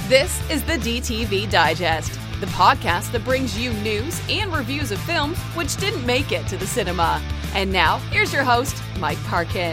This is the DTV Digest, the podcast that brings you news and reviews of films which didn't make it to the cinema. And now, here's your host, Mike Parkin.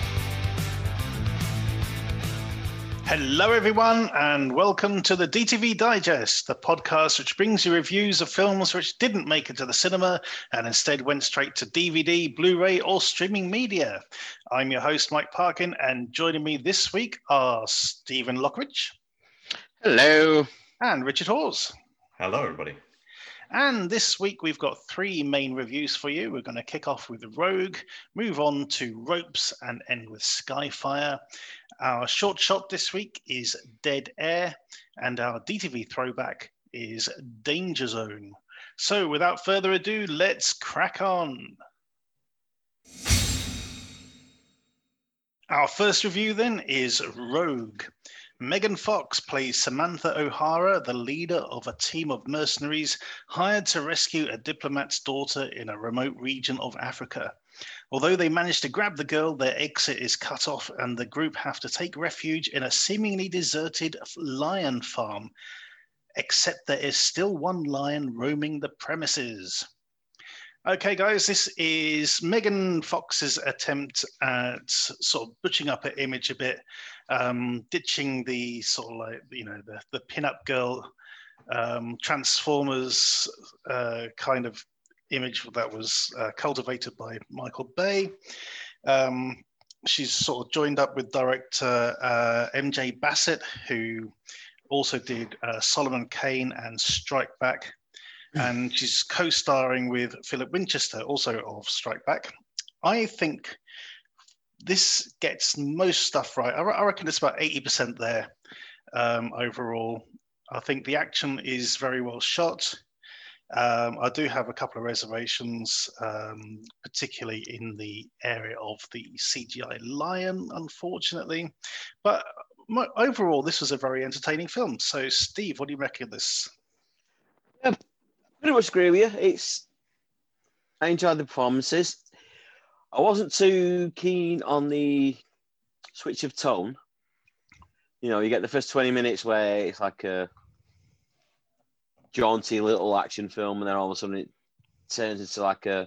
Hello, everyone, and welcome to the DTV Digest, the podcast which brings you reviews of films which didn't make it to the cinema and instead went straight to DVD, Blu-ray, or streaming media. I'm your host, Mike Parkin, and joining me this week are Stephen Lockridge. Hello. And Richard Hawes. Hello, everybody. And this week we've got three main reviews for you. We're going to kick off with Rogue, move on to Ropes, and end with Skyfire. Our short shot this week is Dead Air, and our DTV throwback is Danger Zone. So without further ado, let's crack on. Our first review then is Rogue. Megan Fox plays Samantha O'Hara, the leader of a team of mercenaries hired to rescue a diplomat's daughter in a remote region of Africa. Although they manage to grab the girl, their exit is cut off and the group have to take refuge in a seemingly deserted lion farm, except there is still one lion roaming the premises. Okay, guys, this is Megan Fox's attempt at sort of butching up her image a bit, ditching the sort of like, you know, the pin-up girl Transformers kind of image that was cultivated by Michael Bay. She's sort of joined up with director MJ Bassett, who also did Solomon Kane and Strike Back. And she's co-starring with Philip Winchester, also of Strike Back. I think this gets most stuff right. I reckon it's about 80% there overall. I think the action is very well shot. I do have a couple of reservations, particularly in the area of the CGI lion, unfortunately. But overall, this was a very entertaining film. So, Steve, what do you reckon of this? Yeah, pretty much agree with you. I enjoyed the performances. I wasn't too keen on the switch of tone. You know, you get the first 20 minutes where it's like a jaunty little action film, and then all of a sudden it turns into like a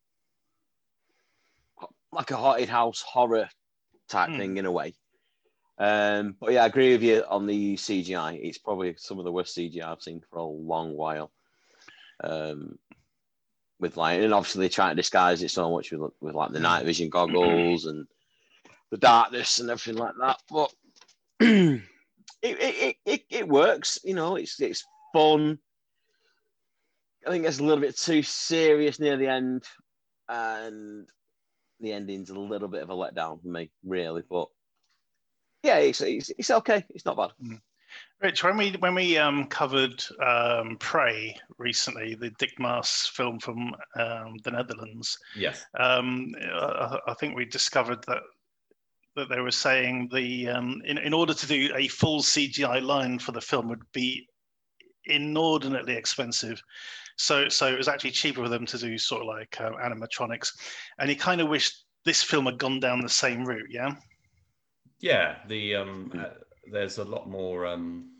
haunted house horror type thing in a way. But yeah, I agree with you on the CGI. It's probably some of the worst CGI I've seen for a long while. With like, and obviously they try to disguise it so much with like the night vision goggles and the darkness and everything like that. But it works, you know. It's fun. I think it's a little bit too serious near the end, and the ending's a little bit of a letdown for me, really. But yeah, it's okay. It's not bad. Rich, when we covered Prey recently, the Dick Maas film from the Netherlands, Yes, I think we discovered that they were saying the in order to do a full CGI line for the film would be inordinately expensive. So it was actually cheaper for them to do sort of like animatronics, and he kind of wished this film had gone down the same route. Yeah. Yeah. There's a lot more.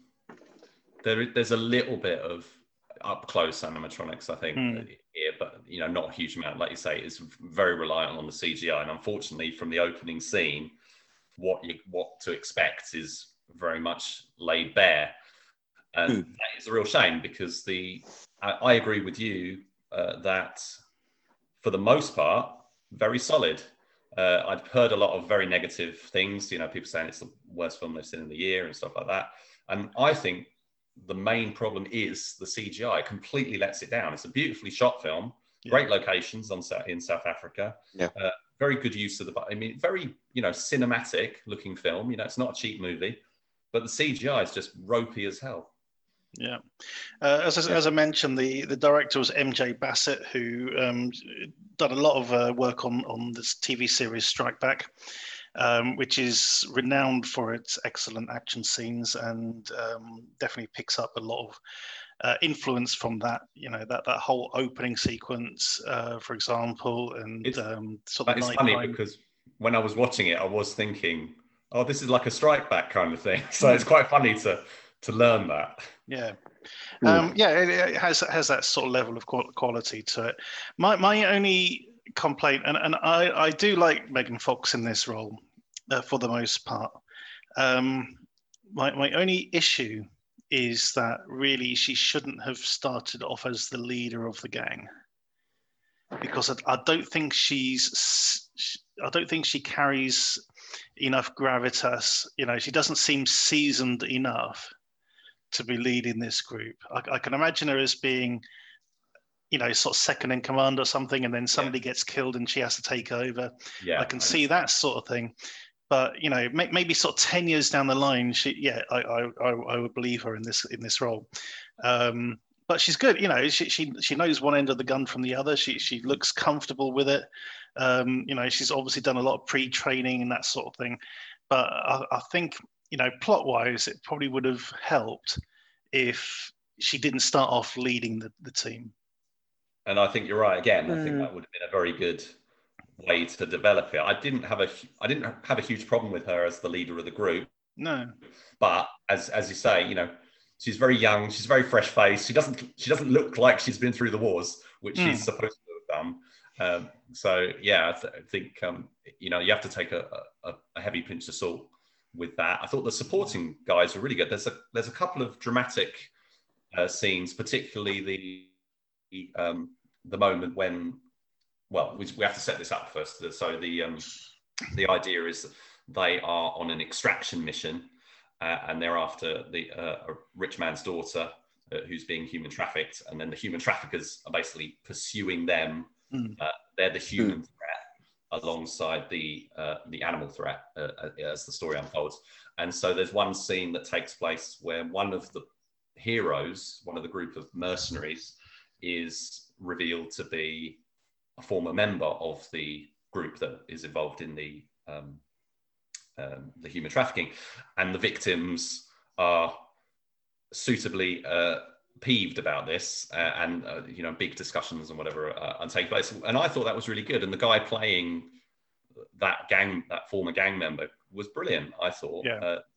There's a little bit of up close animatronics, I think, here, but you know, not a huge amount. Like you say, it's very reliant on the CGI, and unfortunately, from the opening scene, what to expect is very much laid bare, and that is a real shame because I agree with you that for the most part, very solid. I've heard a lot of very negative things, you know, people saying it's the worst film they've seen in the year and stuff like that. And I think the main problem is the CGI completely lets it down. It's a beautifully shot film, great locations in South Africa, very good use of very, you know, cinematic looking film. You know, it's not a cheap movie, but the CGI is just ropey as hell. Yeah. As I mentioned, the director was MJ Bassett, who done a lot of work on this TV series Strike Back, which is renowned for its excellent action scenes and definitely picks up a lot of influence from that, you know, that whole opening sequence, for example, and sort of it's funny because when I was watching it, I was thinking, oh, this is like a Strike Back kind of thing. So it's quite funny to to learn that. Yeah. It has that sort of level of quality to it. My only complaint, and I do like Megan Fox in this role for the most part. My only issue is that really she shouldn't have started off as the leader of the gang, because I don't think she carries enough gravitas. She doesn't seem seasoned enough to be leading this group. I can imagine her as being, sort of second in command or something, and then somebody gets killed and she has to take over. Yeah, I can see that sort of thing. But maybe sort of 10 years down the line, I would believe her in this role. But she's good. She knows one end of the gun from the other. She looks comfortable with it. She's obviously done a lot of pre-training and that sort of thing. But I think, plot-wise, it probably would have helped if she didn't start off leading the team. And I think you're right. Again, I think that would have been a very good way to develop it. I didn't have a huge problem with her as the leader of the group. No. But as you say, she's very young. She's very fresh-faced. She doesn't look like she's been through the wars, which she's supposed to have done. I think you have to take a heavy pinch of salt with that. I thought the supporting guys were really good. There's a couple of dramatic scenes, particularly the moment when, well, we have to set this up first. So the idea is they are on an extraction mission, and they're after a rich man's daughter who's being human trafficked, and then the human traffickers are basically pursuing them. They're the human threat alongside the animal threat as the story unfolds. And so there's one scene that takes place where one of the heroes, one of the group of mercenaries, is revealed to be a former member of the group that is involved in the human trafficking, and the victims are suitably peeved about this, and big discussions and whatever take place. And I thought that was really good. And the guy playing that former gang member, was brilliant. I thought.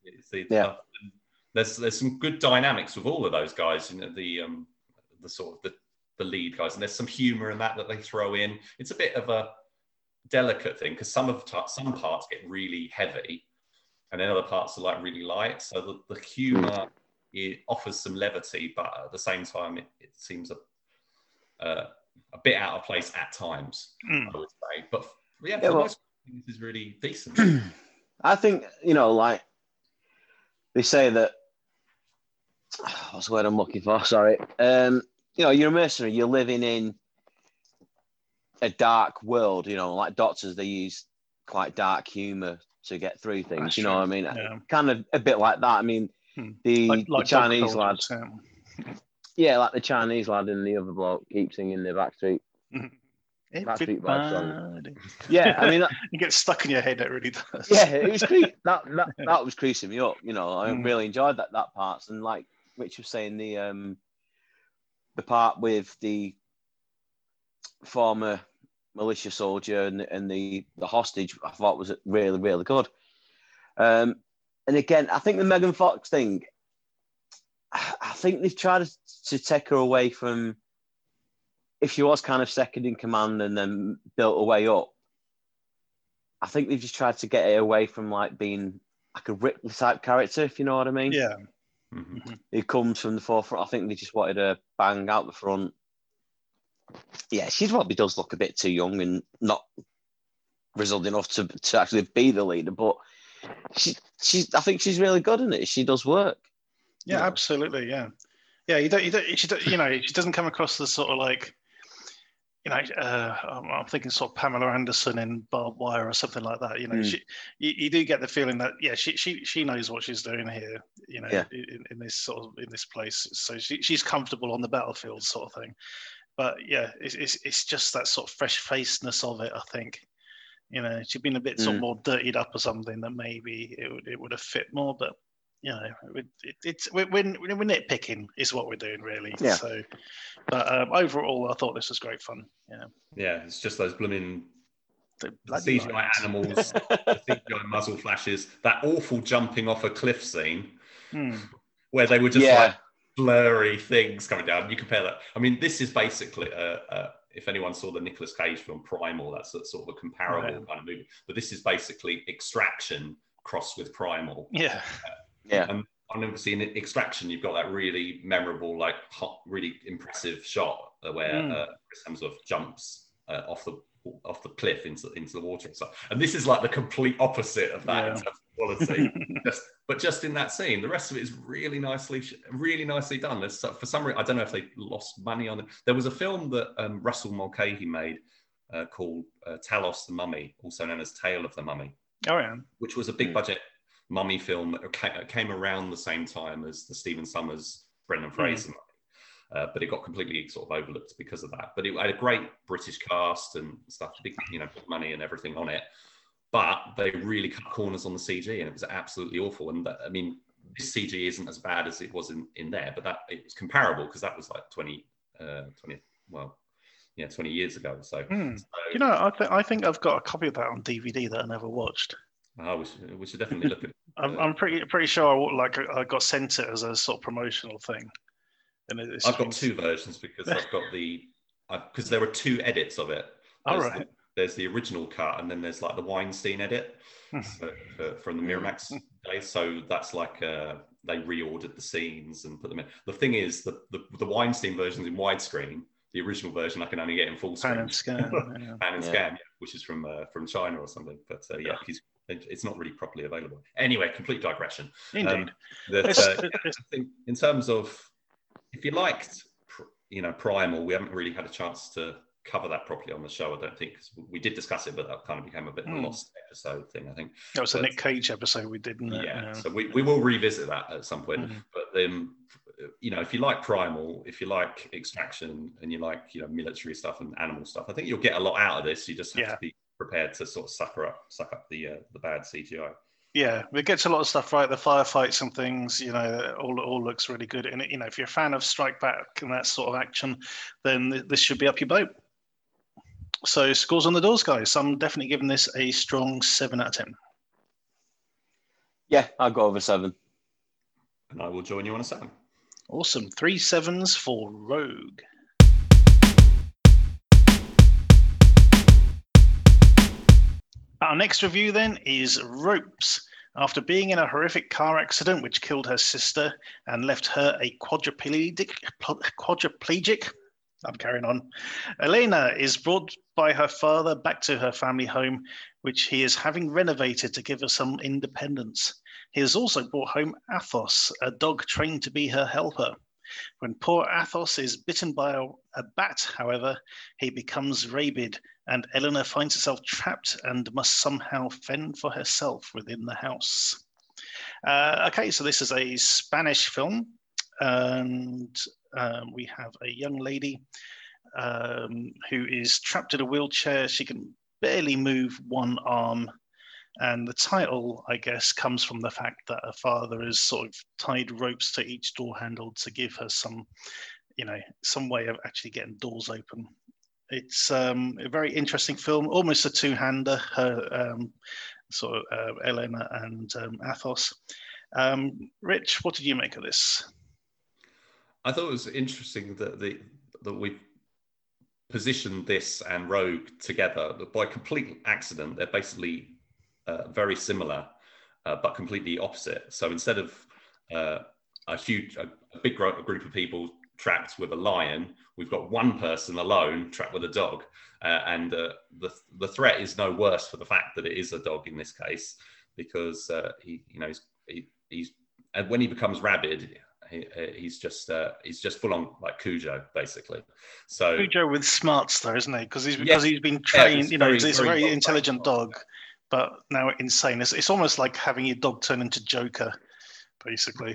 There's some good dynamics with all of those guys. The sort of the lead guys, and there's some humor in that they throw in. It's a bit of a delicate thing because some parts get really heavy, and then other parts are like really light. So the humor, it offers some levity, but at the same time, it seems a bit out of place at times, I would say. But for most things, this is really decent. I think, like they say that, what's the word I'm looking for? Sorry. You're a mercenary, you're living in a dark world, like Doctors, they use quite dark humor to get through things. That's what I mean? Yeah. Kind of a bit like that. I mean, the Chinese lad. Like the Chinese lad and the other bloke keep singing the Backstreet Boys song. Yeah, I mean, you get stuck in your head. It really does. Yeah, it was that was creasing me up. I really enjoyed that part. And like Rich was saying, the part with the former militia soldier and the hostage, I thought was really, really good. And again, I think the Megan Fox thing, I think they've tried to take her away from, if she was kind of second in command and then built her way up, I think they've just tried to get her away from like being like a Ripley type character, if you know what I mean. Yeah. Mm-hmm. It comes from the forefront. I think they just wanted to bang out the front. Yeah, she probably does look a bit too young and not grizzled enough to actually be the leader, but I think she's really good in it. She does work. Yeah, absolutely. Yeah. She doesn't come across as sort of like, I'm thinking sort of Pamela Anderson in Barbed Wire or something like that. You do get the feeling that she knows what she's doing here. In this place. So she's comfortable on the battlefield, sort of thing. But yeah, it's just that sort of fresh facedness of it. I think she'd been a bit sort of more dirtied up or something that maybe it would have fit more. But we're nitpicking is what we're doing really. Yeah. So, but overall, I thought this was great fun. Yeah. Yeah, it's just those blooming CGI animals, the CGI muzzle flashes, that awful jumping off a cliff scene. where they were just like blurry things coming down. You compare that. I mean, this is basically if anyone saw the Nicolas Cage film Primal, that's sort of a comparable kind of movie. But this is basically Extraction crossed with Primal. Yeah. And obviously in Extraction, you've got that really memorable, like hot, really impressive shot where Chris Hemsworth jumps off the cliff into the water and stuff. And this is like the complete opposite of that in terms of quality. Just in that scene, the rest of it is really nicely done. There's, for some reason, I don't know if they lost money on it. There was a film that Russell Mulcahy made called Talos the Mummy, also known as Tale of the Mummy. Oh yeah. Which was a big budget mummy film that came around the same time as the Stephen Sommers, Brendan Fraser mummy. But it got completely sort of overlooked because of that. But it had a great British cast and stuff, big money and everything on it. But they really cut corners on the CG, and it was absolutely awful. And I mean, this CG isn't as bad as it was in there, but it was comparable because that was like 20 years ago. So, I think I've got a copy of that on DVD that I never watched. Oh, we should definitely look at it. I'm pretty sure I got sent it as a sort of promotional thing. And I've got two versions because I've got because there were two edits of it. There's the original cut, and then there's like the Weinstein edit from the Miramax days. So that's like they reordered the scenes and put them in. The thing is, the Weinstein version's in widescreen. The original version I can only get in full screen. Pan and Scan, which is from China or something. But it's not really properly available. Anyway, complete digression. Indeed. I think in terms of, if you liked, Primal, we haven't really had a chance to cover that properly on the show, I don't think, because we did discuss it, but that kind of became a bit of a lost episode thing, I think. That was a Nick Cage episode we did, didn't it? Yeah, so we will revisit that at some point. But then, if you like Primal, if you like Extraction, and you like, military stuff and animal stuff, I think you'll get a lot out of this. You just have to be prepared to sort of suck up the bad CGI. Yeah, it gets a lot of stuff right. The firefights and things, all looks really good. And if you're a fan of Strike Back and that sort of action, then this should be up your boat. So scores on the doors, guys. I'm definitely giving this a strong 7 out of 10. Yeah, I'll go over 7. And I will join you on a 7. Awesome. 3 7s for Rogue. Our next review then is Ropes. After being in a horrific car accident which killed her sister and left her a quadriplegic, I'm carrying on, Elena is brought by her father back to her family home, which he is having renovated to give her some independence. He has also brought home Athos, a dog trained to be her helper. When poor Athos is bitten by a bat, however, he becomes rabid, and Eleanor finds herself trapped and must somehow fend for herself within the house. Okay, so this is a Spanish film, and we have a young lady who is trapped in a wheelchair. She can barely move one arm. And the title, I guess, comes from the fact that her father has sort of tied ropes to each door handle to give her some way of actually getting doors open. It's a very interesting film, almost a two-hander, her Elena and Athos. Rich, what did you make of this? I thought it was interesting that we positioned this and Rogue together. By complete accident, they're basically very similar, but completely opposite. So instead of a big group of people trapped with a lion, we've got one person alone trapped with a dog, and the threat is no worse for the fact that it is a dog in this case, because he's and when he becomes rabid, he's just full on like Cujo basically. So Cujo with smarts though, isn't he? Because he's been trained. It's a very intelligent dog. But now insane. It's almost like having your dog turn into Joker, basically.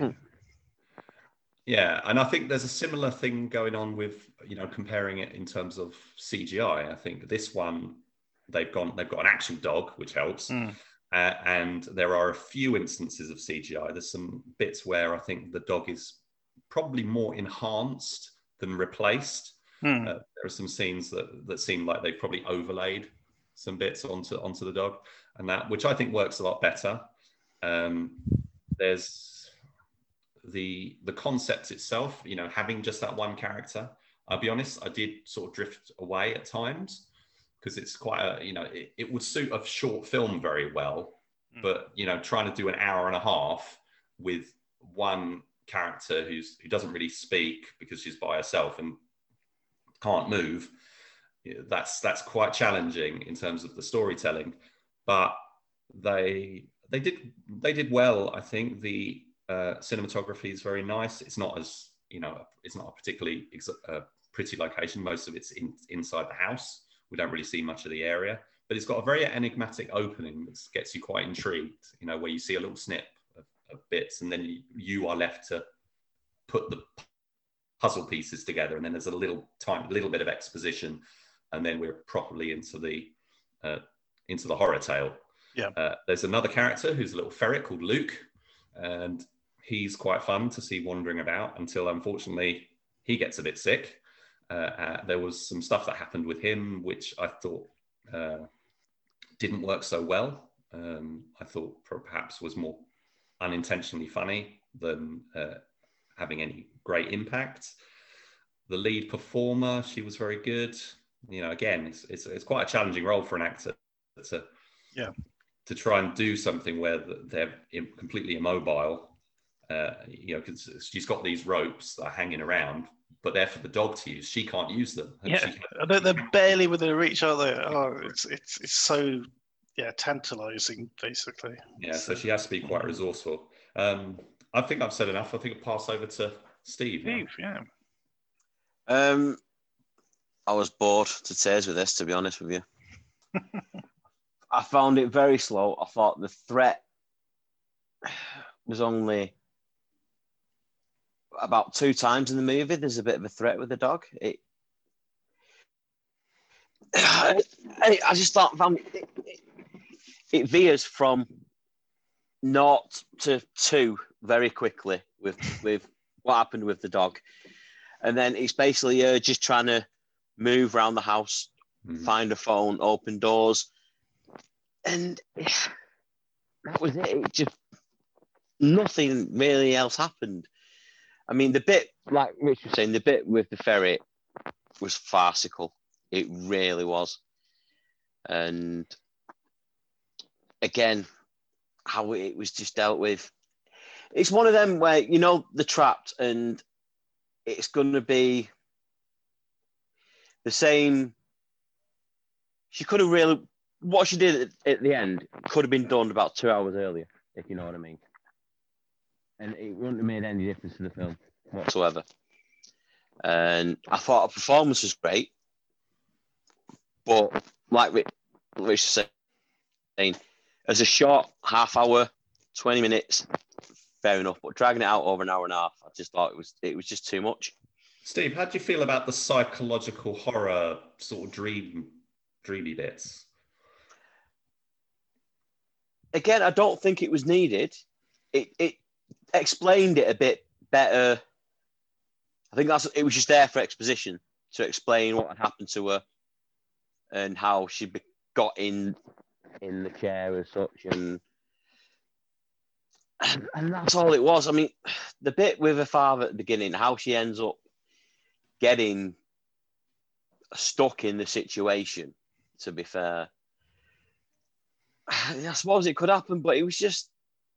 Yeah, and I think there's a similar thing going on with, comparing it in terms of CGI. I think this one, they've got an actual dog, which helps. And there are a few instances of CGI. There's some bits where I think the dog is probably more enhanced than replaced. There are some scenes that seem like they've probably overlaid some bits onto the dog, and that, which I think works a lot better. There's the concept itself, having just that one character, I'll be honest, I did sort of drift away at times because it's quite it would suit a short film very well, but trying to do an hour and a half with one character who doesn't really speak because she's by herself and can't move, that's quite challenging in terms of the storytelling. But they did well. I think the cinematography is very nice. It's not as it's not a particularly pretty location. Most of it's inside the house. We don't really see much of the area, but it's got a very enigmatic opening that gets you quite intrigued. Where you see a little snip of bits, and then you are left to put the puzzle pieces together, and then there's a little bit of exposition, and then we're properly into the horror tale. Yeah. There's another character who's a little ferret called Luke, and he's quite fun to see wandering about until, unfortunately, he gets a bit sick. There was some stuff that happened with him which I thought didn't work so well. I thought perhaps was more unintentionally funny than having any great impact. The lead performer, she was very good. Again, it's quite a challenging role for an actor to try and do something where they're completely immobile. Because she's got these ropes that are hanging around, but they're for the dog to use. She can't use them. They're barely within reach, aren't they? Oh, it's so tantalizing, basically. Yeah, so she has to be quite resourceful. I think I've said enough. I think I'll pass over to Steve. I was bored to tears with this, to be honest with you. I found it very slow. I thought the threat was only about 2 times in the movie. There's a bit of a threat with the dog. I just thought it veers from 0 to 2 very quickly with what happened with the dog. And then it's basically just trying to move around the house, find a phone, open doors. And that was it. It just, nothing really else happened. I mean, the bit, like Rich was saying, the bit with the ferret was farcical. It really was. And again, how it was just dealt with. It's one of them where, they're trapped and it's going to be the same. She could have really, what she did at the end could have been done about 2 hours earlier, if you know what I mean. And it wouldn't have made any difference to the film whatsoever. And I thought her performance was great. But like Rich was saying, as a short half hour, 20 minutes, fair enough. But dragging it out over an hour and a half, I just thought it was just too much. Steve, how do you feel about the psychological horror sort of dreamy bits? Again, I don't think it was needed. It explained it a bit better. I think it was just there for exposition to explain what had happened to her and how she got in the chair as such, and that's all it was. I mean, the bit with her father at the beginning, how she ends up getting stuck in the situation, to be fair, I suppose it could happen, but it was just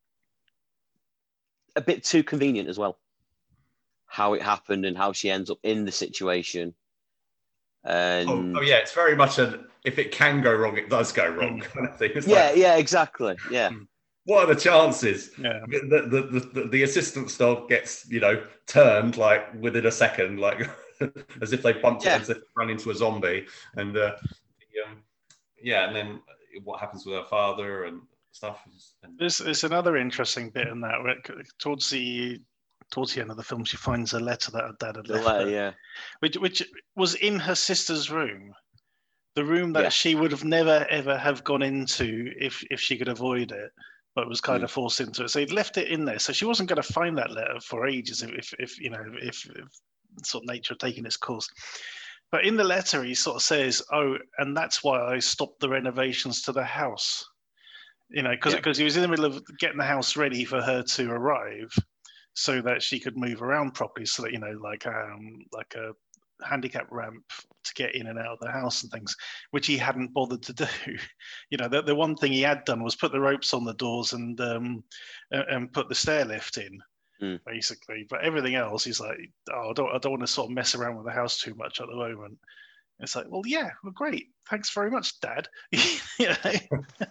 a bit too convenient as well, how it happened and how she ends up in the situation. And oh yeah, it's very much if it can go wrong, it does go wrong kind of thing. It's exactly. Yeah. What are the chances? Yeah. The assistant's dog gets, turned like within a second, like as if they bumped it, as if they run into a zombie. And and then what happens with her father and stuff. There's another interesting bit in that where towards the end of the film, she finds a letter that her dad had left her, which was in her sister's room, the room that she would have never ever have gone into if she could avoid it, but was kind of forced into it. So he'd left it in there, so she wasn't going to find that letter for ages if sort of nature had taken its course. But in the letter, he sort of says, "Oh, and that's why I stopped the renovations to the house." Because he was in the middle of getting the house ready for her to arrive. so that she could move around properly, so that, like a handicap ramp to get in and out of the house and things, which he hadn't bothered to do. The one thing he had done was put the ropes on the doors and put the stair lift in, basically. But everything else, he's like, oh, I don't want to sort of mess around with the house too much at the moment. It's like, well, yeah, well, great, thanks very much, Dad. Yeah.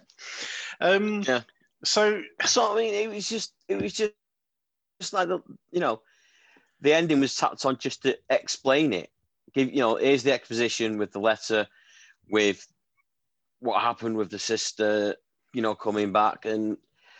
So I mean, it was just like the ending was tapped on just to explain it. Here's the exposition with the letter, with what happened with the sister, coming back, and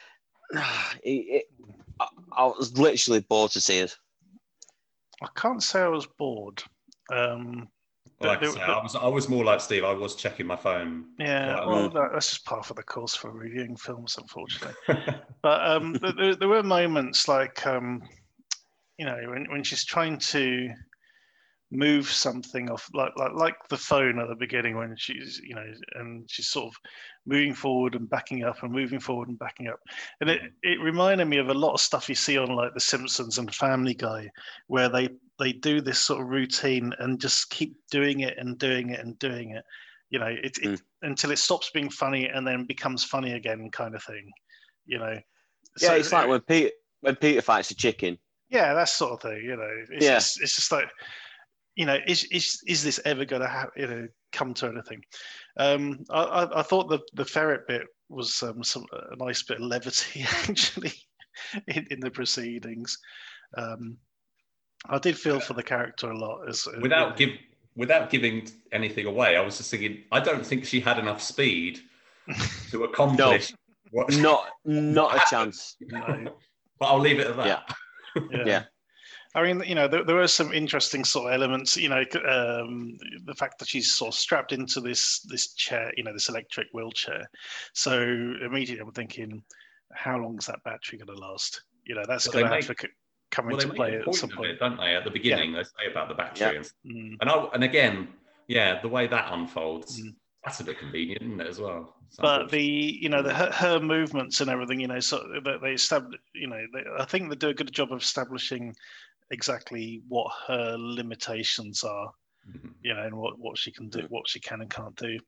I was literally bored to tears. I can't say I was bored. Like I say, I was more like Steve. I was checking my phone. Yeah, well, that's just part of the course for reviewing films, unfortunately. But there were moments like, when she's trying to move something off, like the phone at the beginning, when she's, and she's sort of moving forward and backing up and moving forward and backing up. And it reminded me of a lot of stuff you see on like The Simpsons and Family Guy, where they do this sort of routine and just keep doing it and doing it and doing it, until it stops being funny and then becomes funny again, kind of thing, So, it's like when Peter fights a chicken. Yeah, that sort of thing, It's just like, is this ever going to come to anything? I thought the ferret bit was a nice bit of levity, actually, in the proceedings. I did feel for the character a lot. Without giving anything away, I was just thinking, I don't think she had enough speed to accomplish. Not a chance. No. But I'll leave it at that. Yeah. I mean, there were some interesting sort of elements. The fact that she's sort of strapped into this chair, this electric wheelchair. So immediately I'm thinking, how long is that battery going to last? That's going to have to come into play at some point, don't they? At the beginning, they say about the battery, and again, the way that unfolds, that's a bit convenient, isn't it, as well? But her movements and everything, so they establish, I think they do a good job of establishing exactly what her limitations are, and what she can do, what she can and can't do.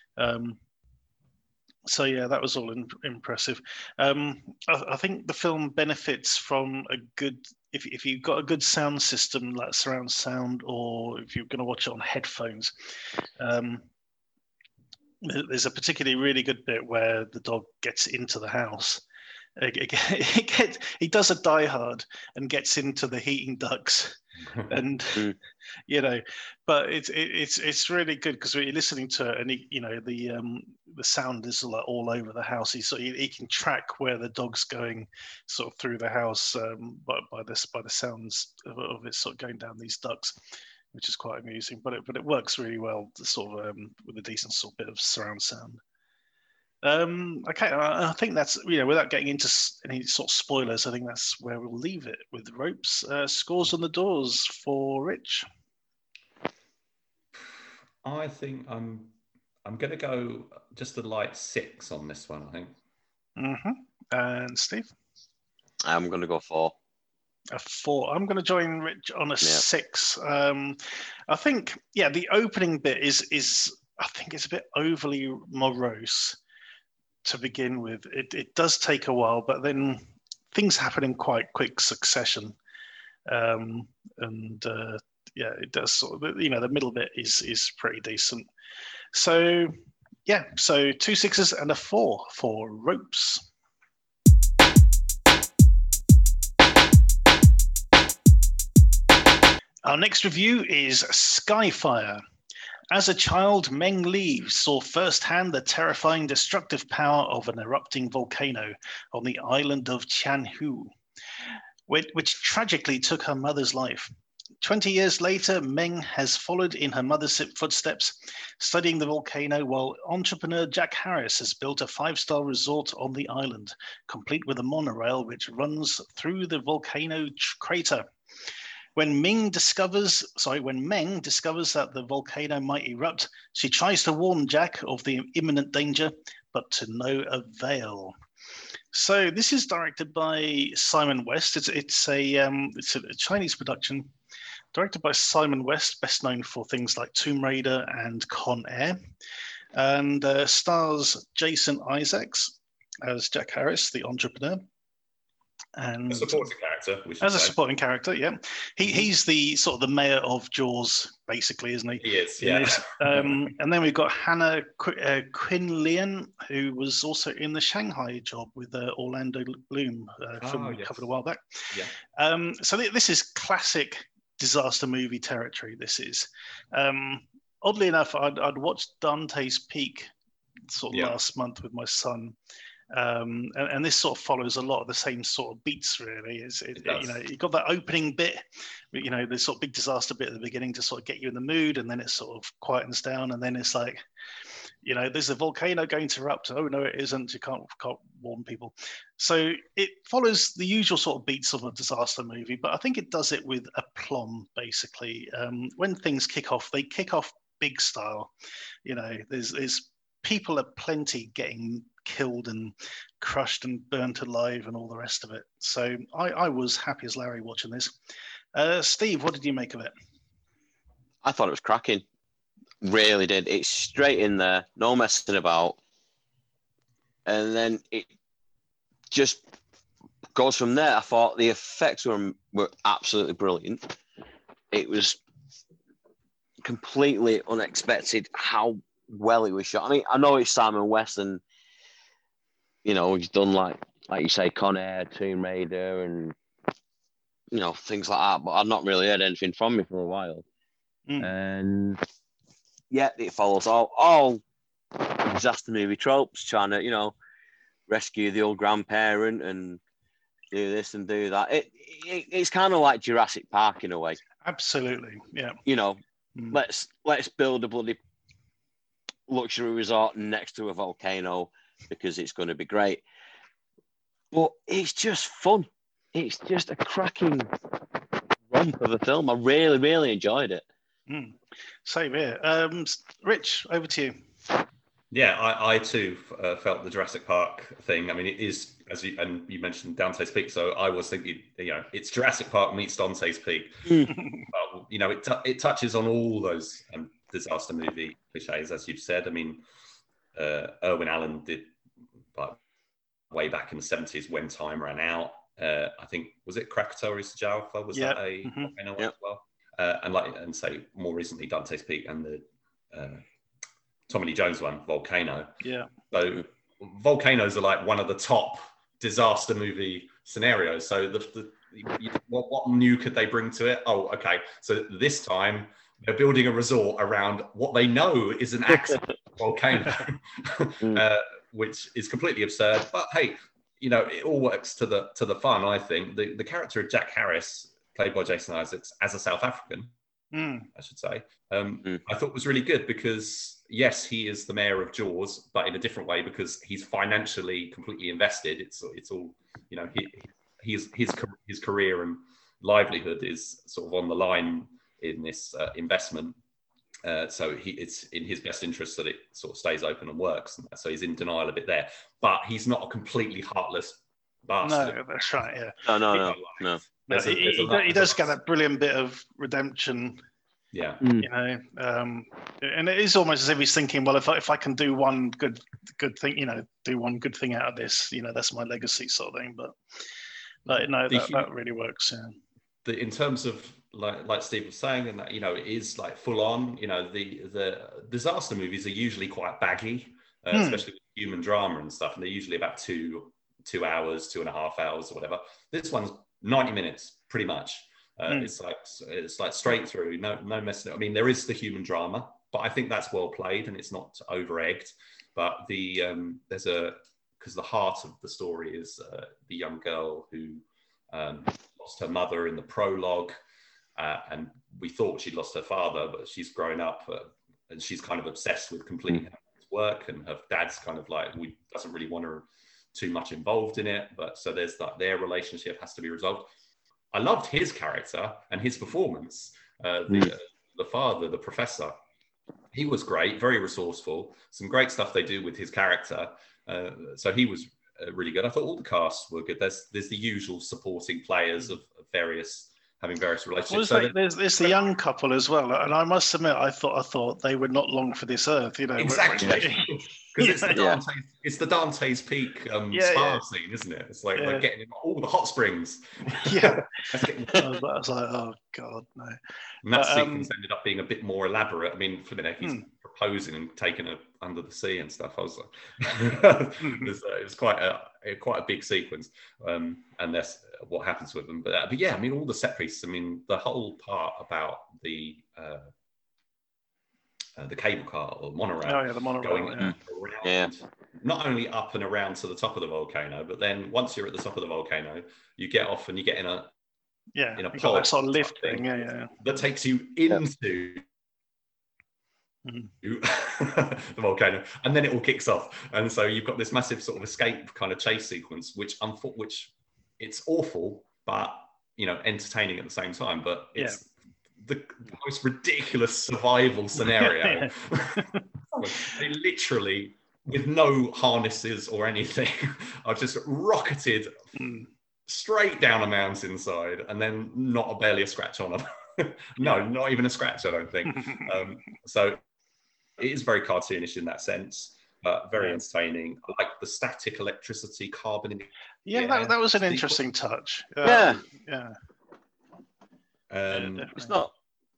So that was all impressive. I think the film benefits from a good, if you've got a good sound system like surround sound, or if you're going to watch it on headphones. There's a particularly really good bit where the dog gets into the house. He does a Die Hard and gets into the heating ducts, and but it's really good because when you're listening to it, and the sound is like all over the house. He can track where the dog's going, sort of through the house, by the sounds of it sort of going down these ducts, which is quite amusing. But it works really well, sort of with a decent sort of bit of surround sound. Okay, I think that's, without getting into any sort of spoilers, I think that's where we'll leave it with Ropes. Scores on the doors for Rich. I think I'm going to go just a light 6 on this one, I think. And Steve? I'm going to go 4. A 4. I'm going to join Rich on a 6. I think, the opening bit is I think it's a bit overly morose to begin with. It does take a while, but then things happen in quite quick succession. It does sort of, the middle bit is pretty decent. So, so 2 6s and a 4 for Ropes. Our next review is Skyfire. As a child, Meng Li saw firsthand the terrifying destructive power of an erupting volcano on the island of Tianhu, which tragically took her mother's life. 20 years later, Meng has followed in her mother's footsteps, studying the volcano, while entrepreneur Jack Harris has built a 5-star resort on the island, complete with a monorail which runs through the volcano crater. When Meng discovers that the volcano might erupt, she tries to warn Jack of the imminent danger, but to no avail. So this is directed by Simon West. It's a Chinese production, directed by Simon West, best known for things like Tomb Raider and Con Air, and stars Jason Isaacs as Jack Harris, the entrepreneur. And a supporting character, as a supporting character, yeah. He's the sort of the mayor of Jaws, basically, isn't he? He is, yeah. And then we've got Hannah Quinlian, who was also in the Shanghai Job with Orlando Bloom, film we covered a while back. Yeah. So this is classic disaster movie territory. This is. Oddly enough, I'd watched Dante's Peak sort of last month with my son. And this sort of follows a lot of the same sort of beats, really. You got that opening bit, the sort of big disaster bit at the beginning to sort of get you in the mood, and then it sort of quietens down, and then it's like, there's a volcano going to erupt. Oh no, it isn't. You can't warn people. So it follows the usual sort of beats of a disaster movie, but I think it does it with aplomb, basically. When things kick off, they kick off big style. There's people aplenty getting killed and crushed and burnt alive and all the rest of it. So I was happy as Larry watching this. Steve, what did you make of it? I thought it was cracking. Really did. It's straight in there, no messing about. And then it just goes from there. I thought the effects were absolutely brilliant. It was completely unexpected how well it was shot. I mean, I know it's Simon West, and he's done like you say, Con Air, Tomb Raider, and things like that. But I've not really heard anything from him for a while. And yeah, it follows all disaster movie tropes, trying to rescue the old grandparent and do this and do that. It's kind of like Jurassic Park in a way. Absolutely, yeah. Let's build a bloody luxury resort next to a volcano because it's going to be great. But it's just fun. It's just a cracking romp of a film. I really, really enjoyed it. Same here. Rich, over to you. Yeah, I too felt the Jurassic Park thing. I mean, it is, you mentioned Dante's Peak, so I was thinking, it's Jurassic Park meets Dante's Peak. But, it touches on all those disaster movie cliches, as you've said. I mean, Irwin Allen did way back in the 70s when time ran out. I think, was it Krakatoa Vizsla? Was that a volcano as well? And say more recently Dante's Peak and the Tommy Lee Jones one, Volcano. Yeah. So volcanoes are like one of the top disaster movie scenarios. So what new could they bring to it? Oh, okay. So this time they're building a resort around what they know is an accident volcano, which is completely absurd. But hey, it all works to the fun. I think the character of Jack Harris, played by Jason Isaacs, as a South African, I should say, I thought was really good because yes, he is the mayor of Jaws, but in a different way because he's financially completely invested. It's all his career and livelihood is sort of on the line in this investment. So it's in his best interest that it sort of stays open and works. So he's in denial a bit there, but he's not a completely heartless bastard. No, that's right. Yeah. No. He does get that brilliant bit of redemption. Yeah. And it is almost as if he's thinking, well, if I can do one good thing, do one good thing out of this, that's my legacy sort of thing. But that really works. Yeah. In terms of like Steve was saying, and that it is like full on. The disaster movies are usually quite baggy, especially with human drama and stuff, and they're usually about 2 hours, 2.5 hours, or whatever. This one's 90 minutes, pretty much. It's like straight through, no messing. I mean, there is the human drama, but I think that's well played and it's not over egged. But because the heart of the story is the young girl who lost her mother in the prologue. And we thought she'd lost her father, but she's grown up and she's kind of obsessed with completing her work. And her dad's kind of like, doesn't really want her too much involved in it. But so there's that, their relationship has to be resolved. I loved his character and his performance. The father, the professor, he was great, very resourceful. Some great stuff they do with his character. So he was really good. I thought all the casts were good. There's the usual supporting players of having various relationships. Well, there's the young couple as well, and I must admit, I thought they were not long for this earth. Exactly, because it's the Dante's Peak spa scene, isn't it? It's like we're getting in all the hot springs. Yeah, I was like, oh god, no. And that sequence ended up being a bit more elaborate. I mean, he's proposing and taking her under the sea and stuff. I was like, it was quite a big sequence, and that's what happens with them. But yeah, I mean, all the set pieces. I mean, the whole part about the cable car or monorail, the monorail going around, not only up and around to the top of the volcano, but then once you're at the top of the volcano, you get off and you get in a pod, that sort of lift thing, that takes you into the volcano, and then it all kicks off, and so you've got this massive sort of escape kind of chase sequence, which it's awful, but entertaining at the same time. But it's the most ridiculous survival scenario. They literally, with no harnesses or anything, are just rocketed straight down a mountainside, and then barely a scratch on them. No, not even a scratch, I don't think. So it is very cartoonish in that sense, very entertaining. I like the static electricity, carbon in the air. That was an interesting touch. It's not.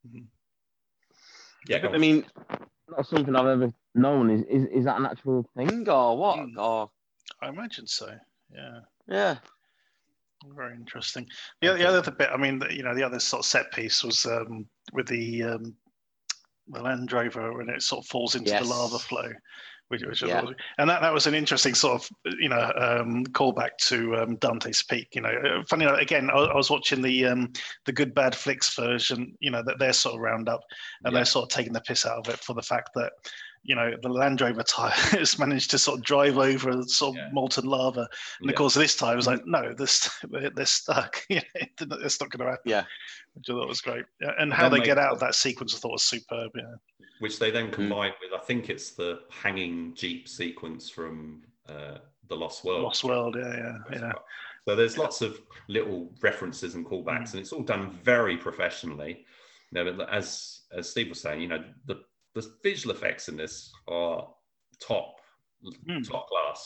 I mean, not something I've ever known. Is that an actual thing or what? Or I imagine so. Yeah. Very interesting. The other bit, I mean, the other sort of set piece was with the Land Rover when it sort of falls into the lava flow, and that was an interesting sort of callback to Dante's Peak. Funny enough, again, I was watching the Good Bad Flicks version. That they're sort of roundup, and they're sort of taking the piss out of it for the fact that the Land Rover tires managed to sort of drive over sort of molten lava. And of course, this time it was like, no, they're stuck. It's not going to happen. Yeah. Which I thought was great. Yeah. And how they get out of that sequence, I thought was superb. Yeah. Which they then combined with, I think it's the hanging Jeep sequence from The Lost World. Lost World, yeah. So there's lots of little references and callbacks, and it's all done very professionally. As Steve was saying, the visual effects in this are top class.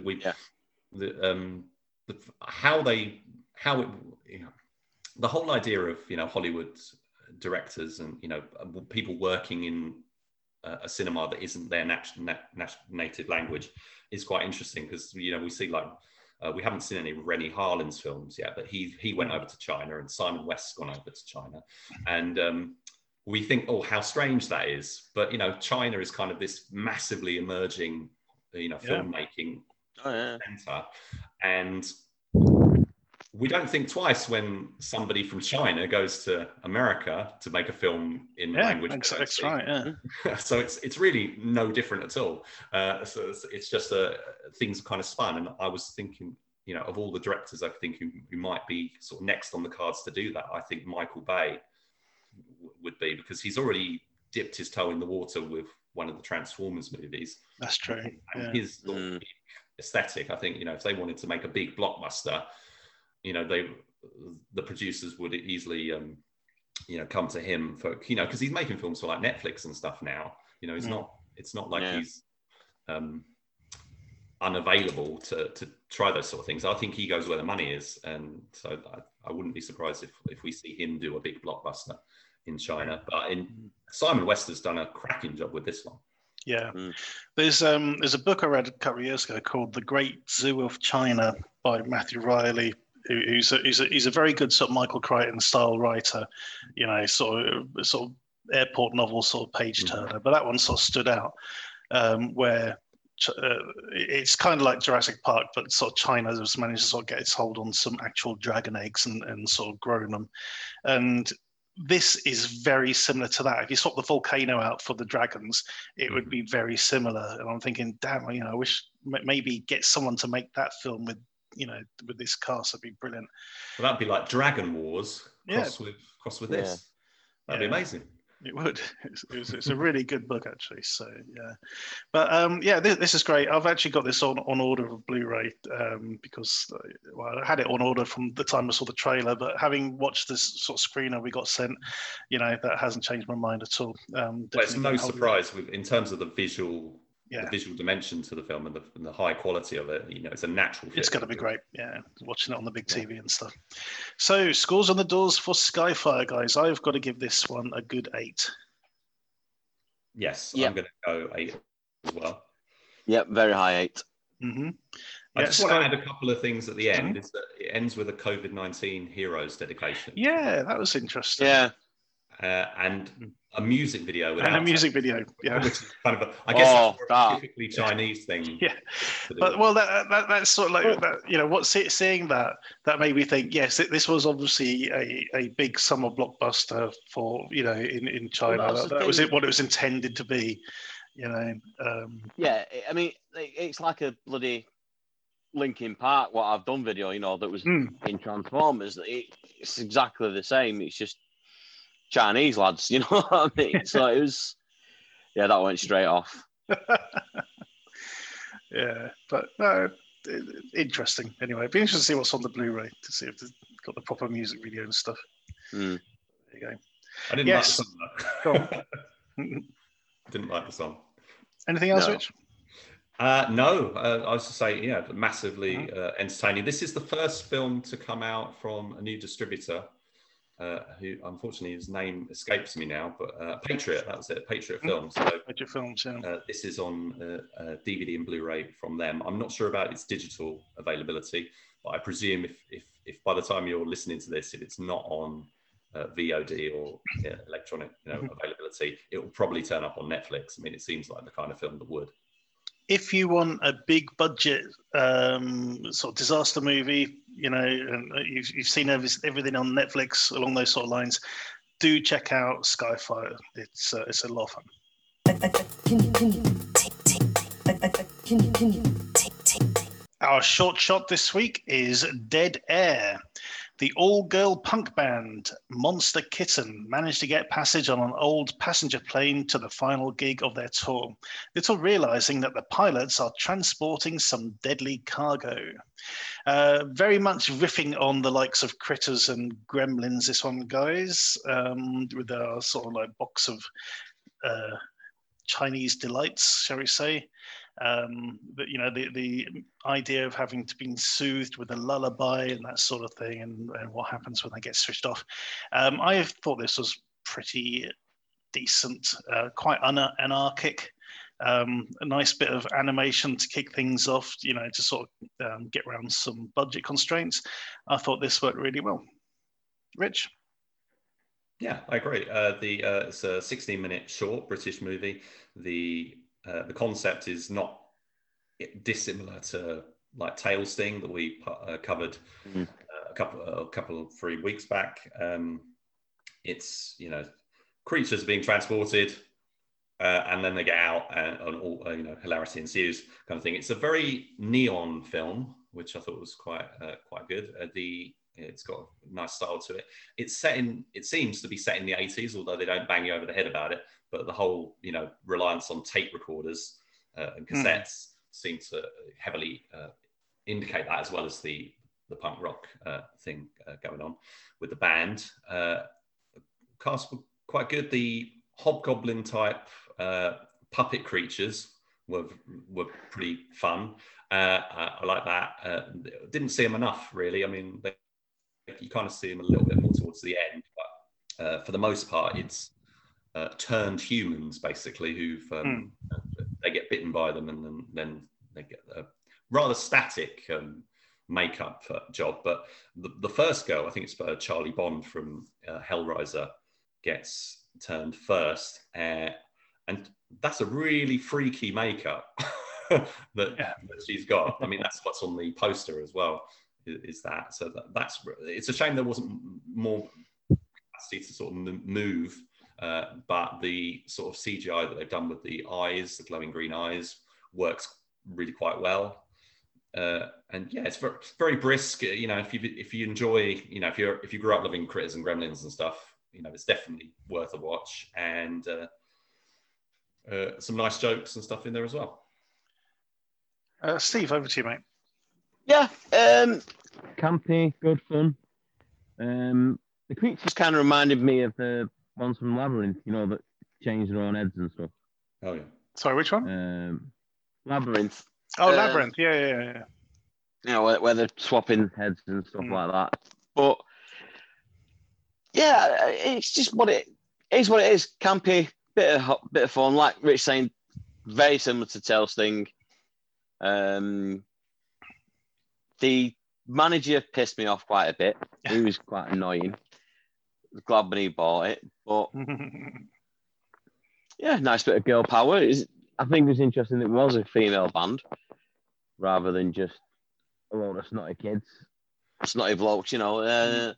The whole idea of Hollywood directors and people working in a cinema that isn't their native language is quite interesting, because we see we haven't seen any Rennie Harlin's films yet, but he went over to China, and Simon West's gone over to China, and we think, oh, how strange that is. But, China is kind of this massively emerging, filmmaking center. And we don't think twice when somebody from China goes to America to make a film in language. That's right, yeah. So it's really no different at all. So it's just things kind of spun. And I was thinking, of all the directors, I think who might be sort of next on the cards to do that, I think Michael Bay would be, because he's already dipped his toe in the water with one of the Transformers movies. That's true. And his aesthetic, I think, if they wanted to make a big blockbuster, the producers would easily, come to him for, because he's making films for like Netflix and stuff now. It's not like he's unavailable to try those sort of things. I think he goes where the money is, and so I wouldn't be surprised if we see him do a big blockbuster in China. But Simon West has done a cracking job with this one. Yeah, there's a book I read a couple of years ago called The Great Zoo of China by Matthew Riley, who's a very good sort of Michael Crichton style writer, sort of airport novel sort of page turner. But that one sort of stood out, where it's kind of like Jurassic Park, but sort of China has managed to sort of get its hold on some actual dragon eggs and sort of grown them. And this is very similar to that. If you swap the volcano out for the dragons, it would be very similar. And I'm thinking, damn, I wish maybe get someone to make that film with this cast. That'd be brilliant. Well, that'd be like Dragon Wars crossed with this. That'd be amazing. It would. It's a really good book, actually. So yeah, but yeah, this is great. I've actually got this on order of Blu-ray because well, I had it on order from the time I saw the trailer. But having watched this sort of screener we got sent, that hasn't changed my mind at all. Well, it's no surprise in terms of the visual. Yeah. The visual dimension to the film and the high quality of it, it's a natural fit. It's going to be great, yeah, watching it on the big TV and stuff. So, scores on the doors for Skyfire, guys. I've got to give this one a good 8. Yes, I'm going to go 8 as well. Yep, very high 8. Mm-hmm. I just want to add a couple of things at the end. Is that it ends with a COVID-19 heroes dedication. Yeah, that was interesting. Yeah. And a music video. And a music video, yeah. Which is kind of I guess that's a typically Chinese thing. Yeah, but well, that's sort of like that. Seeing that made me think. Yes, this was obviously a big summer blockbuster for in China. Well, that was it. What it was intended to be. Yeah, I mean, it's like a bloody Linkin Park What I've Done video. That was in Transformers. It's exactly the same. It's just Chinese lads, you know what I mean? So it was, that went straight off. Yeah, but interesting. Anyway, it'd be interesting to see what's on the Blu-ray to see if they've got the proper music video and stuff. There you go. I didn't like the song. Go on. Didn't like the song. Anything else, Rich? No, I was to say, massively entertaining. This is the first film to come out from a new distributor. Who unfortunately his name escapes me now, but Patriot, that was it, Patriot Films. So, Patriot Films, yeah. This is on DVD and Blu-ray from them. I'm not sure about its digital availability, but I presume if by the time you're listening to this, if it's not on VOD or electronic availability, it will probably turn up on Netflix. I mean, it seems like the kind of film that would. If you want a big budget sort of disaster movie, and you've seen everything on Netflix along those sort of lines, do check out Skyfire. It's a lot of fun. Our short shot this week is Dead Air. The all-girl punk band Monster Kitten managed to get passage on an old passenger plane to the final gig of their tour, little realizing that the pilots are transporting some deadly cargo. Very much riffing on the likes of Critters and Gremlins, this one, guys, with our sort of like box of Chinese delights, shall we say. But the idea of having to be soothed with a lullaby and that sort of thing, and what happens when they get switched off. I thought this was pretty decent, quite anarchic. A nice bit of animation to kick things off, to sort of get around some budget constraints. I thought this worked really well. Rich? Yeah, I agree. It's a 16-minute short British movie. The concept is not dissimilar to like Tail Sting that we covered a couple of 3 weeks back. It's creatures being transported and then they get out and all hilarity ensues kind of thing. It's a very neon film, which I thought was quite good. It's got a nice style to it. It seems to be set in the 80s, although they don't bang you over the head about it. But the whole, reliance on tape recorders and cassettes seem to heavily indicate that, as well as the punk rock thing going on with the band. Cast were quite good. The hobgoblin type puppet creatures were pretty fun. I like that. Didn't see them enough, really. I mean, you kind of see them a little bit more towards the end, but for the most part, it's turned humans basically who've they get bitten by them, and then they get a rather static makeup job. But the first girl, I think it's Charlie Bond from Hellraiser, gets turned first, and that's a really freaky makeup that she's got. I mean, that's what's on the poster as well. Is that so? That's it's a shame there wasn't more capacity to sort of move. But the sort of CGI that they've done with the eyes, the glowing green eyes, works really quite well. And yeah, it's very, very brisk. If you enjoy, if you grew up loving Critters and Gremlins and stuff, it's definitely worth a watch, and some nice jokes and stuff in there as well. Steve, over to you, mate. Yeah, campy, good fun. The creatures kind of reminded me of the ones from Labyrinth, that change their own heads and stuff. Oh yeah. Sorry, which one? Labyrinth. Oh, Labyrinth. Yeah. Where they're swapping heads and stuff like that. But yeah, it's just what it is. What it is. Campy, bit of fun. Like Rich saying, very similar to Tales Thing. The manager pissed me off quite a bit. He was quite annoying. I was glad when he bought it, but yeah, nice bit of girl power. I think it was interesting that it was a female band rather than just a load of snotty kids, snotty blokes. What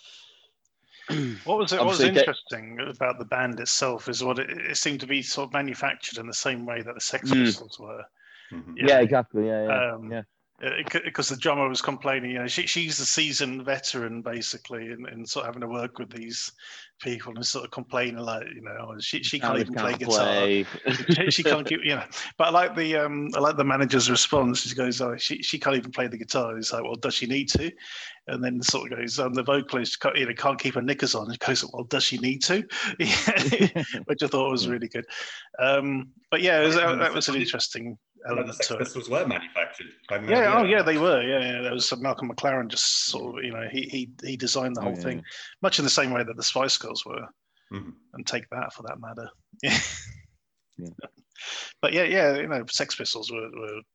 was interesting about the band itself is what it seemed to be sort of manufactured in the same way that the Sex Pistols were. Yeah, exactly. Yeah. Because the drummer was complaining, she's a seasoned veteran basically, and sort of having to work with these people and sort of complaining like, she can't even play guitar. She can't keep, But I like the manager's response. She goes, "Oh, she can't even play the guitar." He's like, "Well, does she need to?" And then sort of goes, "The vocalist can't keep her knickers on." He goes, "Well, does she need to?" Which I thought was really good. But yeah, that was an interesting element the Sex to it. Pistols were manufactured. They were. Yeah. There was Malcolm McLaren just sort of, he designed the whole thing, much in the same way that the Spice Girls were, and take that for that matter. Yeah. But Sex Pistols were.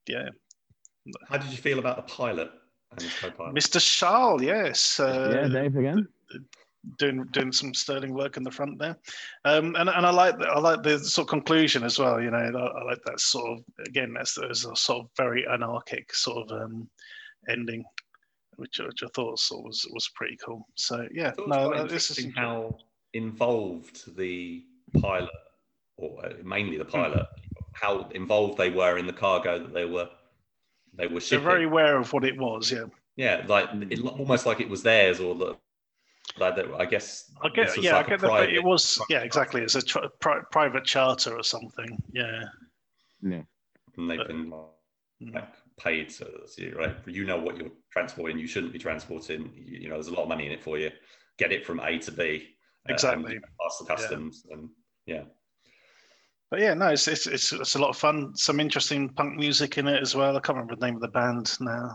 How did you feel about the pilot and his co-pilot? Mr. Charles, yes. Dave again. Doing some sterling work in the front there, and I like the sort of conclusion as well. I like that sort of, again, there's a sort of very anarchic sort of ending, which I thought sort of was pretty cool. So yeah, this is how involved the pilot, or mainly the pilot, how involved they were in the cargo that they were shipping. They're very aware of what it was. Yeah, like almost like it was theirs, or the. I guess. I get that it was. Yeah, exactly. It's a private charter or something. Yeah. And they've been paid, so right. You know what you're transporting. You shouldn't be transporting. There's a lot of money in it for you. Get it from A to B. Exactly. Pass the customs and yeah. But yeah, no, it's a lot of fun. Some interesting punk music in it as well. I can't remember the name of the band now.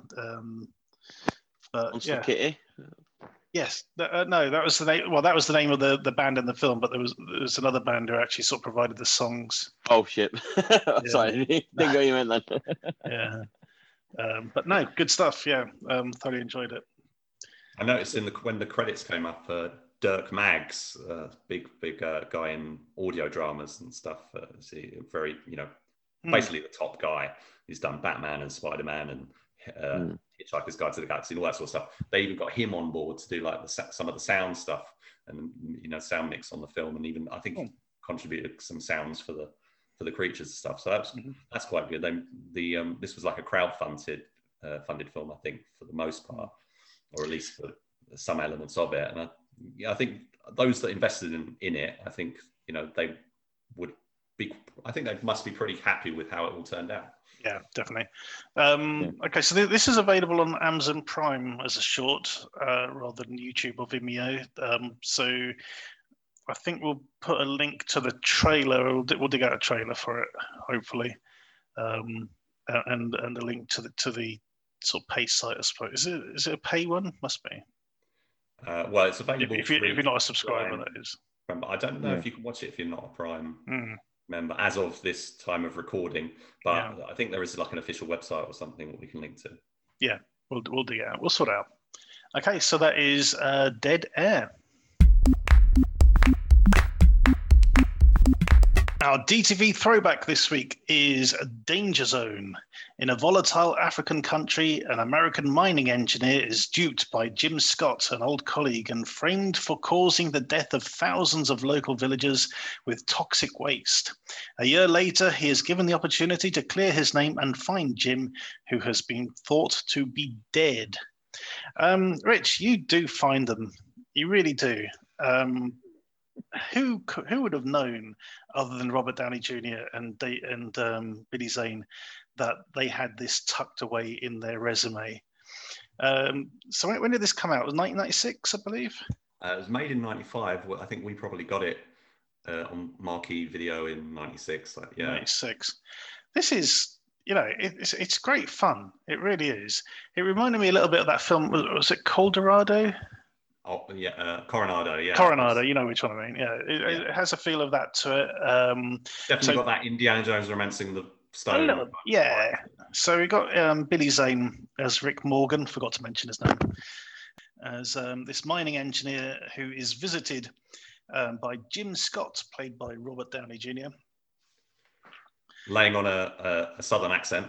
But Monster Kitty. Yes, no, that was the name. Well, that was the name of the band in the film, but there was another band who actually sort of provided the songs. Oh shit! Sorry, didn't know you meant that. Yeah, but no, good stuff. Yeah, thoroughly enjoyed it. I noticed when the credits came up, Dirk Maggs, big guy in audio dramas and stuff. Very basically the top guy. He's done Batman and Spider-Man and. Hitchhiker's Guide to the Galaxy and all that sort of stuff. They even got him on board to do like some of the sound stuff and sound mix on the film, and even I think contributed some sounds for the creatures and stuff. So that's quite good. This was like a crowd-funded film, I think, for the most part, or at least for some elements of it. And I think those that invested in it, I think they would be. I think they must be pretty happy with how it all turned out. Yeah, definitely. Okay, so this is available on Amazon Prime as a short rather than YouTube or Vimeo. So I think we'll put a link to the trailer. We'll dig out a trailer for it, hopefully, and a link to the sort of pay site, I suppose. Is it a pay one? Must be. Well, it's available if you're not a subscriber, that is. I don't know if you can watch it if you're not a Prime member as of this time of recording, but I think there is like an official website or something that we can link to. Yeah, we'll dig it out. We'll sort it out. Okay, so that is Dead Air. Our DTV throwback this week is Danger Zone. In a volatile African country, an American mining engineer is duped by Jim Scott, an old colleague, and framed for causing the death of thousands of local villagers with toxic waste. A year later, he is given the opportunity to clear his name and find Jim, who has been thought to be dead. Rich, you do find them. You really do. who would have known, other than Robert Downey Jr. and Billy Zane, that they had this tucked away in their resume? So when did this come out? It was 1996, I believe. It was made in 95. Well, I think we probably got it on Marquee Video in 96. Like, yeah, 96. This is, it's great fun. It really is. It reminded me a little bit of that film. Was it Colorado? Oh yeah, Coronado. Yeah, Coronado. You know which one I mean. Yeah, it has a feel of that to it. Definitely got that Indiana Jones romancing the stone. Yeah. So we got Billy Zane as Rick Morgan. Forgot to mention his name. As this mining engineer who is visited by Jim Scott, played by Robert Downey Jr. Laying on a southern accent.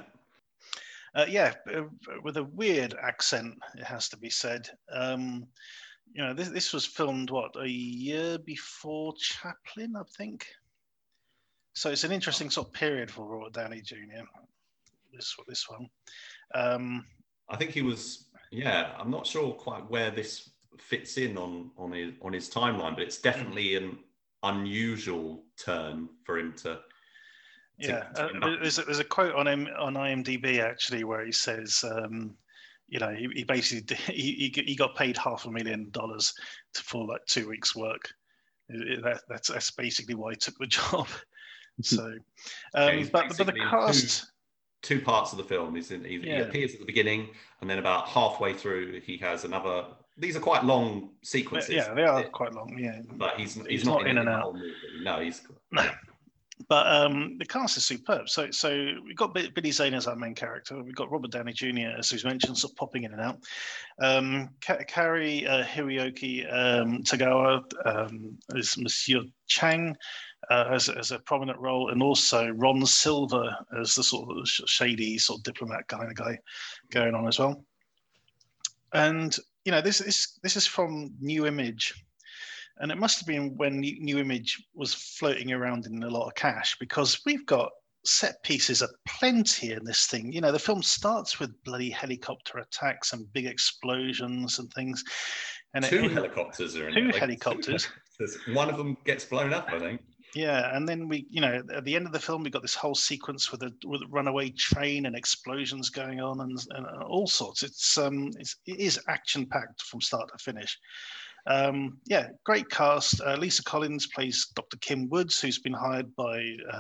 With a weird accent, it has to be said. This was filmed, a year before Chaplin, I think. So it's an interesting sort of period for Robert Downey Jr. This one. I think he was. Yeah, I'm not sure quite where this fits in on his timeline, but it's definitely an unusual turn for him to. There's a quote on him on IMDb actually where he says, he basically he got paid $500,000 for like 2 weeks' work. That's basically why he took the job. So, but the cast. Two parts of the film. He appears at the beginning, and then about halfway through, he has another. These are quite long sequences. Yeah, they are quite long. Yeah, but he's not in and out. No, he's no. But the cast is superb. So we've got Billy Zane as our main character. We've got Robert Downey Jr., as who's mentioned, sort of popping in and out. Kari Hiroyuki Tagawa is Monsieur Chang as a prominent role, and also Ron Silver as the sort of shady sort of diplomat kind of guy going on as well. And this is from New Image. And it must have been when New Image was floating around in a lot of cash, because we've got set pieces aplenty in this thing. The film starts with bloody helicopter attacks and big explosions and things. And two helicopters are in it. Two helicopters. One of them gets blown up, I think. Yeah, and then we, at the end of the film, we got this whole sequence with a runaway train and explosions going on and all sorts. It is action packed from start to finish. Great cast. Lisa Collins plays Dr. Kim Woods, who's been hired by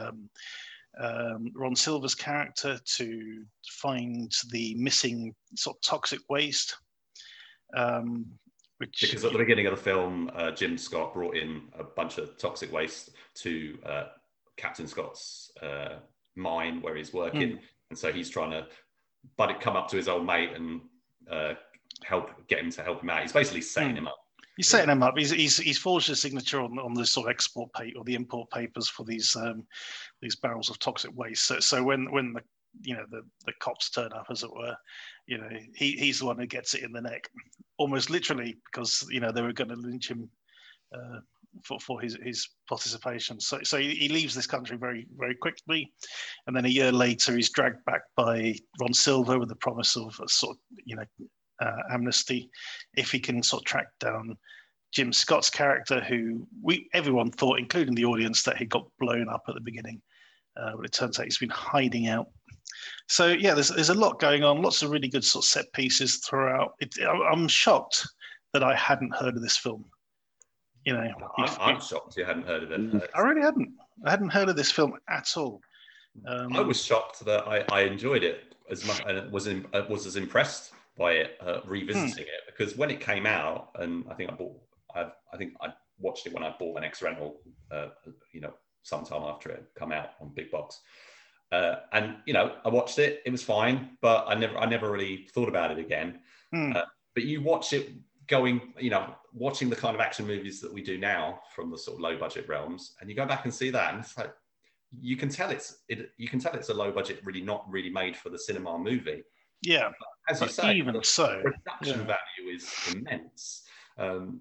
Ron Silver's character to find the missing sort of toxic waste. Because at the beginning of the film, Jim Scott brought in a bunch of toxic waste to Captain Scott's mine where he's working, and so he's trying to come up to his old mate and get him to help him out. He's basically setting him up. He's setting him up. He's forged a signature on the sort of export paper or the import papers for these barrels of toxic waste. So when the cops turn up, as it were, he's the one who gets it in the neck, almost literally, because they were going to lynch him for his participation. So he leaves this country very, very quickly, and then a year later he's dragged back by Ron Silver with the promise of a sort of amnesty if he can sort of track down Jim Scott's character, who everyone thought, including the audience, that he got blown up at the beginning, but it turns out he's been hiding out. So there's a lot going on, lots of really good sort of set pieces throughout. I'm shocked that I hadn't heard of this film. I'm shocked you hadn't heard of it. I really hadn't. I hadn't heard of this film at all. I was shocked that I enjoyed it as much and was as impressed by it revisiting it, because when it came out, and I think I watched it when I bought an X rental, sometime after it come out on big box, and I watched it. It was fine, but I never really thought about it again. But you watch it watching the kind of action movies that we do now from the sort of low budget realms, and you go back and see that, and it's like you can tell it's a low budget, really not really made for the cinema movie. Yeah, as you say, even so, production value is immense. I'm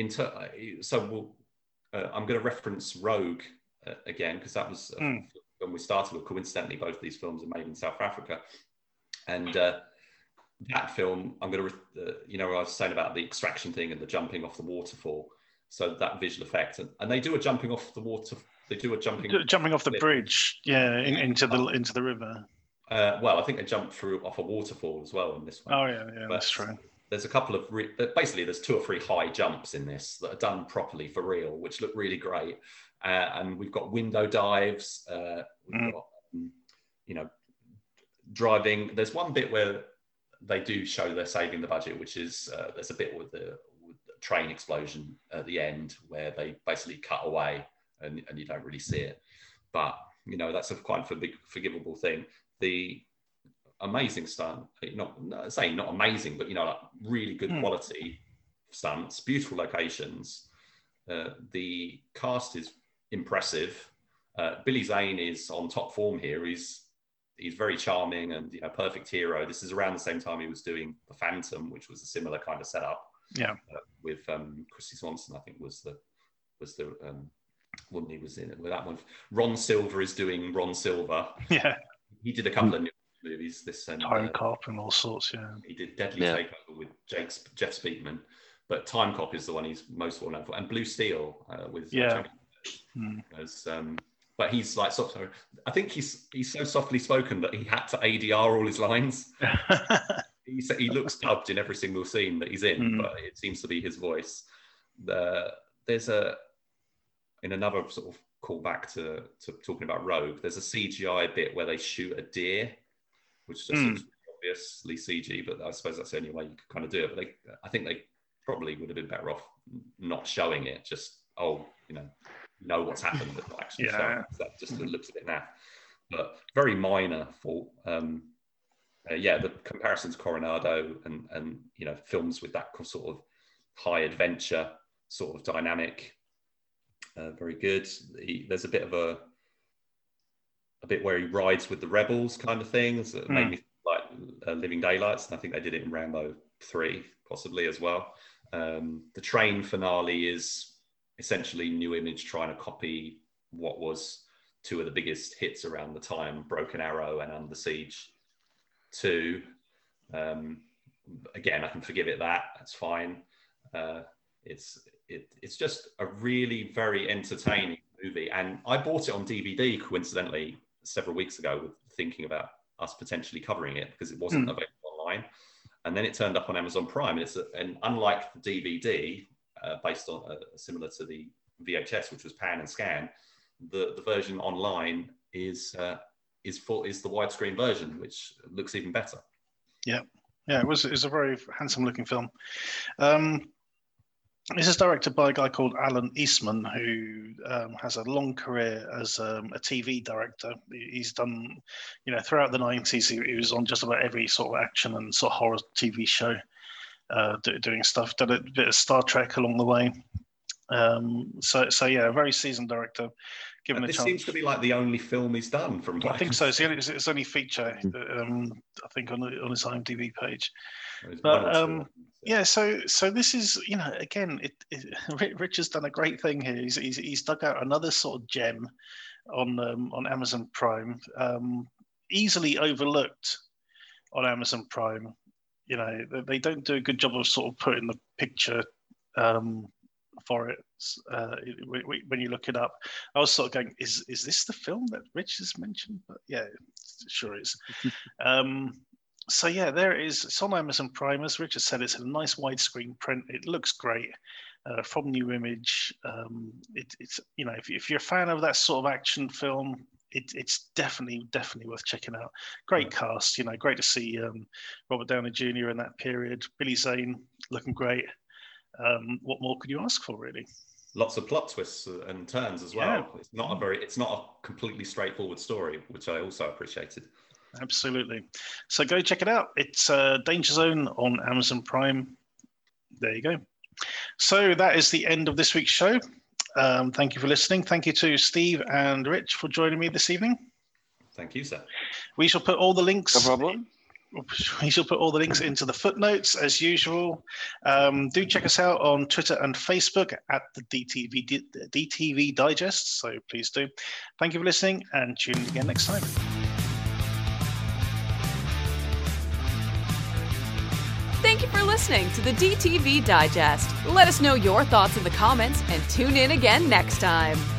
going to reference Rogue again, because that was when we started with. Coincidentally, both these films are made in South Africa, and that film, I'm going to, I was saying about the extraction thing and the jumping off the waterfall. So that visual effect, and they do a jumping off the water. They do a jumping off the bridge, into the river. Well, I think they jump off a waterfall as well in this one. Oh yeah, that's true. There's a couple of basically there's 2 or 3 high jumps in this that are done properly for real, which look really great. And we've got window dives. We've got driving. There's one bit where they do show they're saving the budget, which is there's a bit with the train explosion at the end where they basically cut away and you don't really see it. But that's a quite forgivable thing. The amazing stunt, not saying not amazing, but like really good quality stunts, beautiful locations. The cast is impressive. Billy Zane is on top form here. He's very charming and perfect hero. This is around the same time he was doing The Phantom, which was a similar kind of setup. Yeah, with Christy Swanson, I think was the woman he was in it with that one. Ron Silver is doing Ron Silver. Yeah, he did a couple of new movies. This and Time Cop and all sorts. Yeah, he did Deadly Takeover with Jeff Speakman, but Time Cop is the one he's most well known for, and Blue Steel with but he's like I think he's so softly spoken that he had to ADR all his lines. He looks dubbed in every single scene that he's in, but it seems to be his voice. There's in another sort of callback to talking about Rogue, there's a CGI bit where they shoot a deer, which just looks obviously CG, but I suppose that's the only way you could kind of do it. But I think they probably would have been better off not showing it, just, know what's happened, but not actually showing it. That just looks a bit naff. But very minor fault. The comparison to Coronado and films with that sort of high adventure sort of dynamic, very good. There's a bit where he rides with the rebels kind of things that made me like Living Daylights, and I think they did it in Rambo 3 possibly as well. The train finale is essentially New Image trying to copy what was 2 of the biggest hits around the time, Broken Arrow and Under Siege 2. Again, I can forgive it that. That's fine. It's just a really very entertaining movie, and I bought it on DVD coincidentally several weeks ago, thinking about us potentially covering it because it wasn't available online, and then it turned up on Amazon Prime. And unlike the DVD, based on similar to the VHS, which was pan and scan, the version online is the widescreen version, which looks even better. Yeah, it was a very handsome looking film. This is directed by a guy called Alan Eastman, who has a long career as a TV director. He's done, throughout the 90s, he was on just about every sort of action and sort of horror TV show, doing stuff. Did a bit of Star Trek along the way. So a very seasoned director. Given a chance. This seems to be like the only film he's done from. I think so. It's only feature. I think on his IMDb page. But so this is again, Rich has done a great thing here. He's dug out another sort of gem on Amazon Prime, easily overlooked on Amazon Prime. They don't do a good job of sort of putting the picture for it when you look it up. I was sort of going, is this the film that Rich has mentioned? But yeah, it sure is. There it is. It's on Amazon Prime. As Richard said, it's a nice widescreen print. It looks great from New Image. It's if you're a fan of that sort of action film, it's definitely worth checking out. Great cast, great to see Robert Downey Jr. in that period. Billy Zane looking great. What more could you ask for, really? Lots of plot twists and turns as well. Yeah. It's not a completely straightforward story, which I also appreciated. Absolutely. So go check it out. It's Danger Zone on Amazon Prime. There you go. So that is the end of this week's show. Thank you for listening. Thank you to Steve and Rich for joining me this evening. Thank you, sir. We shall put all the links. No problem. We shall put all the links into the footnotes as usual. Do check us out on Twitter and Facebook at the DTV Digest. So please do. Thank you for listening and tune in again next time. Thank you for listening. listening to the DTV Digest. Let us know your thoughts in the comments and tune in again next time.